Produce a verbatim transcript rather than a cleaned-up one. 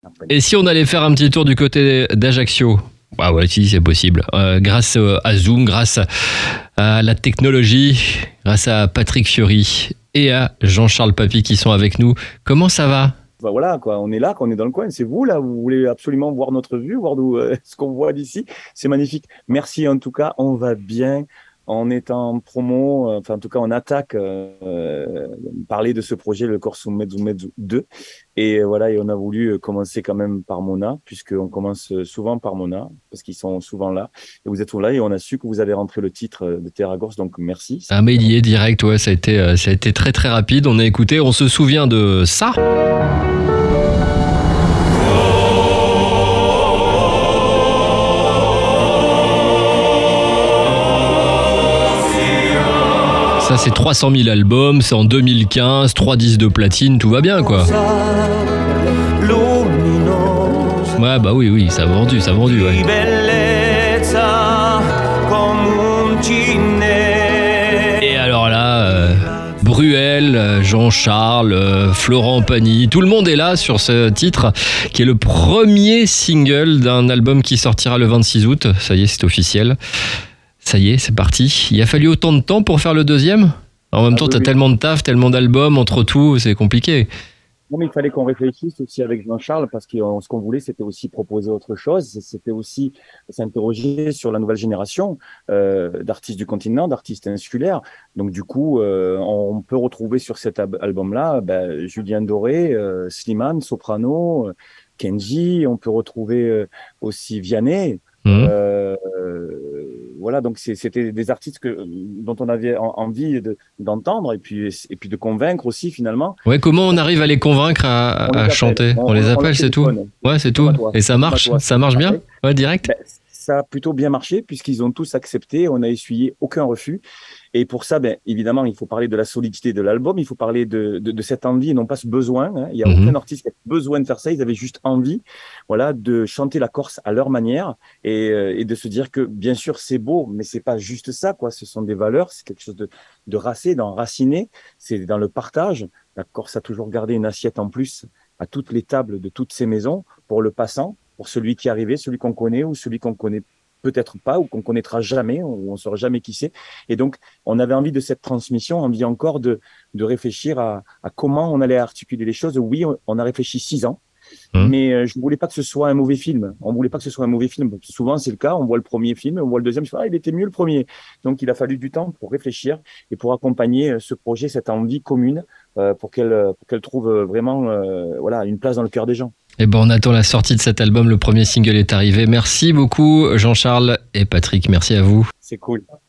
Après. Et si on allait faire un petit tour du côté d'Ajaccio? Bah ouais, si, c'est possible. Euh, grâce à Zoom, grâce à la technologie, grâce à Patrick Fiori et à Jean-Charles Papy qui sont avec nous. Comment ça va? Bah voilà, quoi, on est là, on est dans le coin. C'est vous, là, vous voulez absolument voir notre vue, voir d'où, euh, ce qu'on voit d'ici. C'est magnifique. Merci, en tout cas, on va bien. On est en promo, euh, enfin, en tout cas, on attaque, euh, euh, parler de ce projet, le Corso Mezzo Mezzo deux. Et euh, voilà, et on a voulu commencer quand même par Mona, puisqu'on commence souvent par Mona, parce qu'ils sont souvent là. Et vous êtes là, et on a su que vous avez rentré le titre de Terra Gorse, donc merci. Ah, mais il y est direct, ouais, ça a été, ça a été très très rapide. On a écouté, on se souvient de ça. Ça, c'est trois cent mille albums, c'est en deux mille quinze, trois disques de platine, tout va bien, quoi. Ouais, bah oui, oui, ça a vendu, ça a vendu, ouais. Et alors là, euh, Bruel, Jean-Charles, euh, Florent Pagny, tout le monde est là sur ce titre, qui est le premier single d'un album qui sortira le vingt-six août. Ça y est, c'est officiel. Ça y est, c'est parti. Il a fallu autant de temps pour faire le deuxième? En même ah, temps, oui, t'as oui. tellement de taf, tellement d'albums, entre tout, c'est compliqué. Non, mais il fallait qu'on réfléchisse aussi avec Jean-Charles, parce que ce qu'on voulait, c'était aussi proposer autre chose. C'était aussi s'interroger sur la nouvelle génération euh, d'artistes du continent, d'artistes insulaires. Donc, du coup, euh, on peut retrouver sur cet album-là ben, Julien Doré, euh, Slimane, Soprano, euh, Kenji. On peut retrouver euh, aussi Vianney. Mmh. Euh, voilà, donc c'est, c'était des artistes que, dont on avait envie de, d'entendre et puis, et puis de convaincre aussi finalement. Ouais, comment on arrive à les convaincre à, à appelle, chanter? On, on les appelle, on c'est tout. Ouais, c'est tout. Et ça marche, ça marche bien? Ouais, direct. Ben, ça a plutôt bien marché puisqu'ils ont tous accepté. On n'a essuyé aucun refus. Et pour ça, ben, évidemment, il faut parler de la solidité de l'album, il faut parler de, de, de cette envie et non pas ce besoin. Hein. Il n'y a mmh. aucun artiste qui a besoin de faire ça, ils avaient juste envie voilà, de chanter la Corse à leur manière et, euh, et de se dire que, bien sûr, c'est beau, mais c'est pas juste ça, quoi. Ce sont des valeurs, c'est quelque chose de, de racé, d'enraciné, c'est dans le partage. La Corse a toujours gardé une assiette en plus à toutes les tables de toutes ces maisons pour le passant, pour celui qui est arrivé, celui qu'on connaît ou celui qu'on connaît peut-être pas ou qu'on connaîtra jamais, ou on ne saura jamais qui c'est. Et donc, on avait envie de cette transmission, envie encore de, de réfléchir à, à comment on allait articuler les choses. Oui, on a réfléchi six ans, mmh. mais euh, je ne voulais pas que ce soit un mauvais film. On ne voulait pas que ce soit un mauvais film. Souvent, c'est le cas. On voit le premier film, on voit le deuxième, je fais, ah, il était mieux le premier. Donc, il a fallu du temps pour réfléchir et pour accompagner ce projet, cette envie commune, euh, pour qu'elle, pour qu'elle trouve vraiment euh, voilà, une place dans le cœur des gens. Et ben on attend la sortie de cet album, le premier single est arrivé. Merci beaucoup Jean-Charles et Patrick, merci à vous. C'est cool.